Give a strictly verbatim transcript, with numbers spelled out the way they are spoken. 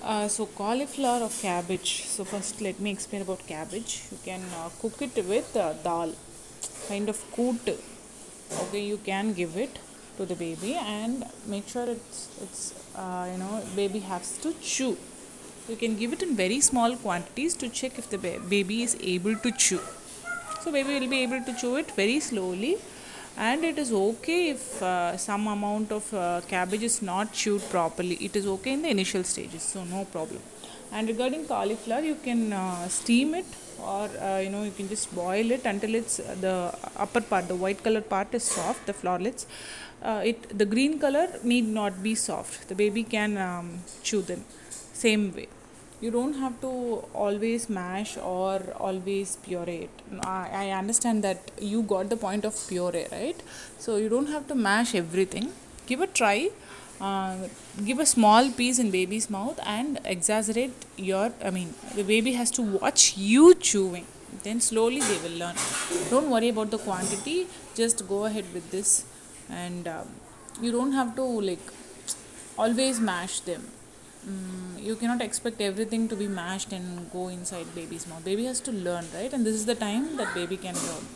Uh, so cauliflower or cabbage. So first, let me explain about cabbage. You can uh, cook it with uh, dal, kind of coot. Okay, you can give it to the baby and make sure it's it's uh, you know baby has to chew. You can give it in very small quantities to check if the ba- baby is able to chew. So baby will be able to chew it very slowly, and it is okay if uh, some amount of uh, cabbage is not chewed properly. It is okay in the initial stages, so no problem. And regarding cauliflower, you can uh, steam it, or uh, you know you can just boil it until it's uh, the upper part, the white color part is soft, the flowerlets. Uh, it the green color need not be soft. The baby can um, chew them same way. You don't have to always mash or always puree it. I, I understand that you got the point of puree, right? So you don't have to mash everything. Give a try. Uh, give a small piece in baby's mouth and exaggerate your. I mean, the baby has to watch you chewing. Then slowly they will learn. Don't worry about the quantity. Just go ahead with this, and um, you don't have to like always mash them. Mm, you cannot expect everything to be mashed and go inside baby's mouth. Baby has to learn, right? And this is the time that baby can learn.